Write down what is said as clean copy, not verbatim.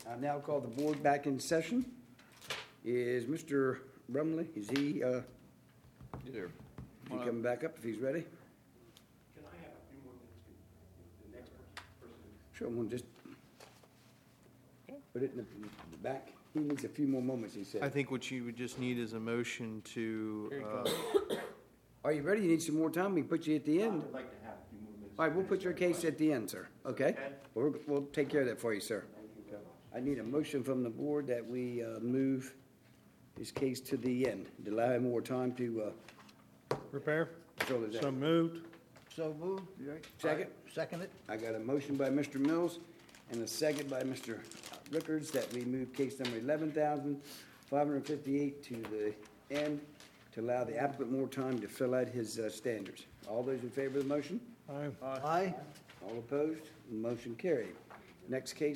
I now call the board back in session. Is Mr. Brumley, is he coming back up if he's ready? Can I have a few more minutes to the next person? Sure, we'll just put it in the back. He needs a few more moments, he said. I think what you would just need is a motion to, Are you ready? You need some more time? We can put you at the I end. would like to have a few more minutes. All right, we'll put your case at the end, sir. Okay? We'll take care of that for you, sir. I need a motion from the board that we move his case to the end, to allow him more time to Repair? control his So act. moved. So moved. Second? Second it. I got a motion by Mr. Mills and a second by Mr. Rickards that we move case number 11,558 to the end to allow the applicant more time to fill out his standards. All those in favor of the motion? Aye. Aye. All opposed? Motion carried. Next case